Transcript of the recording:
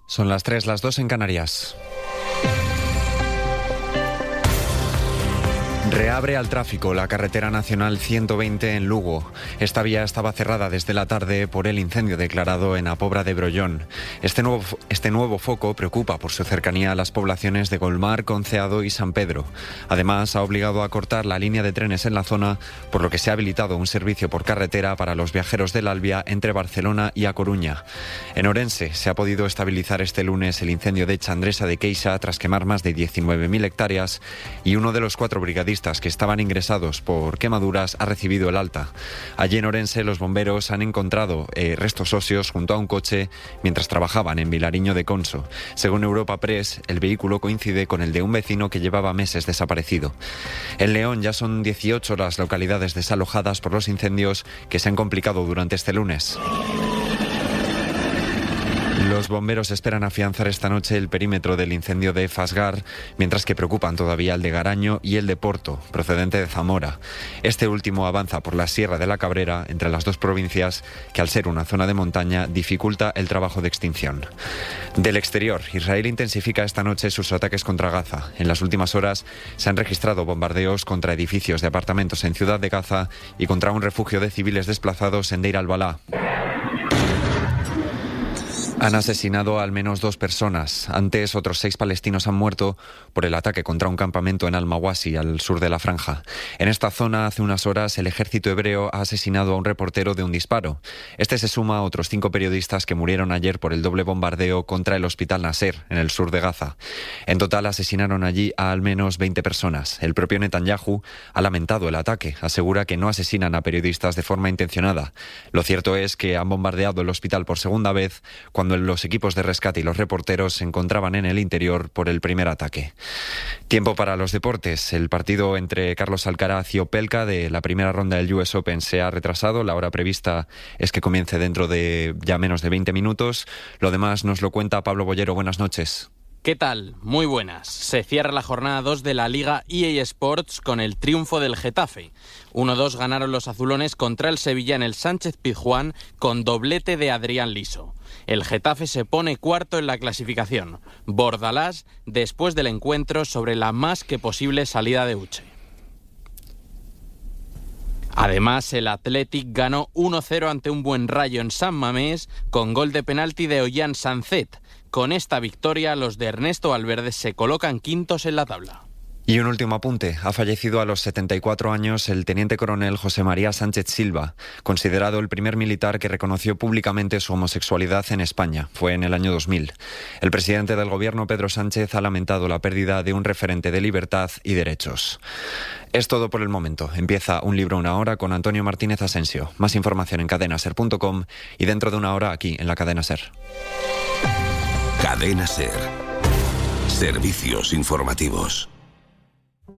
Son las 3, las 2 en Canarias. Reabre al tráfico la carretera nacional 120 en Lugo. Esta vía estaba cerrada desde la tarde por el incendio declarado en la Pobra de Brollón. Este nuevo foco preocupa por su cercanía a las poblaciones de Golmar, Conceado y San Pedro. Además, ha obligado a cortar la línea de trenes en la zona, por lo que se ha habilitado un servicio por carretera para los viajeros del Albia entre Barcelona y A Coruña. En Orense se ha podido estabilizar este lunes el incendio de Chandresa de Queixa tras quemar más de 19.000 hectáreas y uno de los 4 brigadistas que estaban ingresados por quemaduras ha recibido el alta. Allí en Orense los bomberos han encontrado restos óseos junto a un coche mientras trabajaban en Vilariño de Conso. Según Europa Press, el vehículo coincide con el de un vecino que llevaba meses desaparecido. En León ya son 18 las localidades desalojadas por los incendios que se han complicado durante este lunes. Los bomberos esperan afianzar esta noche el perímetro del incendio de Fasgar, mientras que preocupan todavía el de Garaño y el de Porto, procedente de Zamora. Este último avanza por la Sierra de la Cabrera, entre las dos provincias, que al ser una zona de montaña dificulta el trabajo de extinción. Del exterior, Israel intensifica esta noche sus ataques contra Gaza. En las últimas horas se han registrado bombardeos contra edificios de apartamentos en Ciudad de Gaza y contra un refugio de civiles desplazados en Deir al-Balá. Han asesinado a al menos 2 personas. Antes, otros 6 palestinos han muerto por el ataque contra un campamento en Al-Mawasi, al sur de la franja. En esta zona, hace unas horas, el ejército hebreo ha asesinado a un reportero de un disparo. Este se suma a otros 5 periodistas que murieron ayer por el doble bombardeo contra el Hospital Nasser, en el sur de Gaza. En total, asesinaron allí a al menos 20 personas. El propio Netanyahu ha lamentado el ataque. Asegura que no asesinan a periodistas de forma intencionada. Lo cierto es que han bombardeado el hospital por segunda vez cuando los equipos de rescate y los reporteros se encontraban en el interior por el primer ataque. Tiempo para los deportes. El partido entre Carlos Alcaraz y Opelka de la primera ronda del US Open se ha retrasado. La hora prevista es que comience dentro de ya menos de 20 minutos. Lo demás nos lo cuenta Pablo Bollero. Buenas noches. ¿Qué tal? Muy buenas. Se cierra la jornada 2 de la Liga EA Sports con el triunfo del Getafe. 1-2 ganaron los azulones contra el Sevilla en el Sánchez-Pizjuán con doblete de Adrián Liso. El Getafe se pone cuarto en la clasificación. Bordalás después del encuentro sobre la más que posible salida de Uche. Además, el Athletic ganó 1-0 ante un buen Rayo en San Mamés con gol de penalti de Ollán Sancet. Con esta victoria, los de Ernesto Valverde se colocan quintos en la tabla. Y un último apunte. Ha fallecido a los 74 años el teniente coronel José María Sánchez Silva, considerado el primer militar que reconoció públicamente su homosexualidad en España. Fue en el año 2000. El presidente del gobierno, Pedro Sánchez, ha lamentado la pérdida de un referente de libertad y derechos. Es todo por el momento. Empieza Un libro, una hora con Antonio Martínez Asensio. Más información en cadenaser.com y dentro de una hora aquí en la Cadena Ser. Cadena Ser. Servicios informativos.